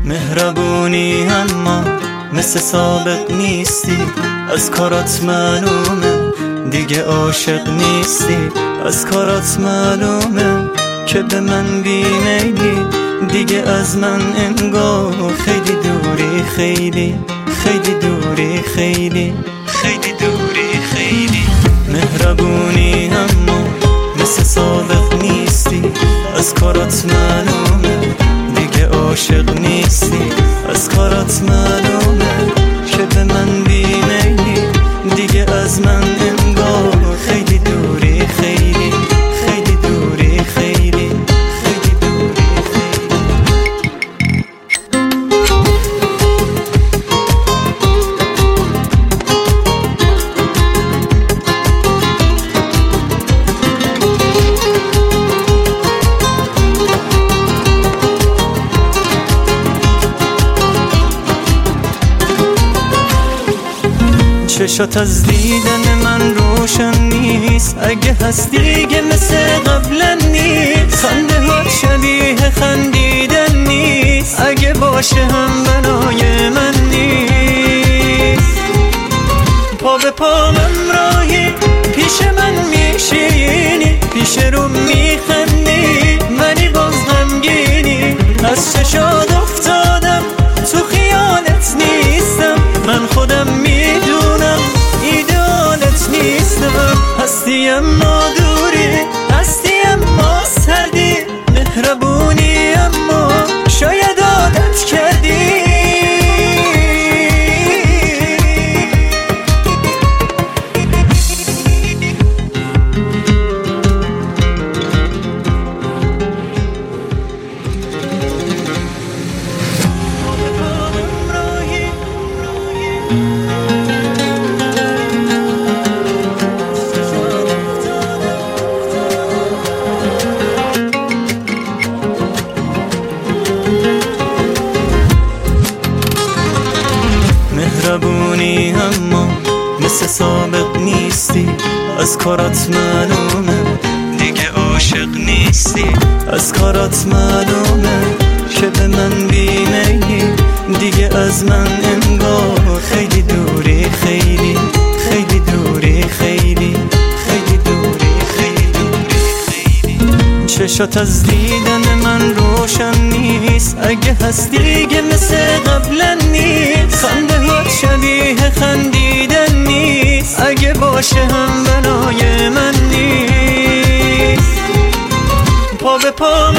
مهربونی اما مثل سابق نیستی، از کارات معلومه دیگه عاشق نیستی. از کارات معلومه که به من بیمیلی، دیگه از من انگار خیلی دوری، خیلی خیلی دوری، خیلی خیلی دوری، خیلی. مهربونی اما مثل سابق نیستی، از کارات معلومه دیگه عاشق نیستی. از کارات معلومه که به من بیمیلی، دیگه از من انگار خیلی دوری، خیلی خیلی دوری، خیلی خیلی دوری، چشات از دیدن من روشن نیست، اگه هست دیگه مثل قبلا نیست. خنده هات شبیه خندیدن نیست، اگه باشه هم بنای من نیست. پا به پا همراهی پیش من میشینی، پیش رو میخندی منی باز غمگینی. از چشات افتادم تو خیالت نیستم، من خودم میدونم ایدالت نیستم. هستی اما دوری، هستی اما سردی، مهربونی اما شاید عادت کردی. مهربونی اما مثل سابق نیستی، از کارات معلومه دیگه عاشق نیستی. از کارات معلومه که به من بیمیلی، دیگه از من انگار خیلی دوری، خیلی خیلی دوری، خیلی خیلی دوری، خیلی دوری، خیلی. چشات از دیدن من روشن نیست، اگه هست دیگه مثل قبلا نیست. خنده هات شبیه خندیدن نیست، اگه باشه هم بنای من نیست. پا به پا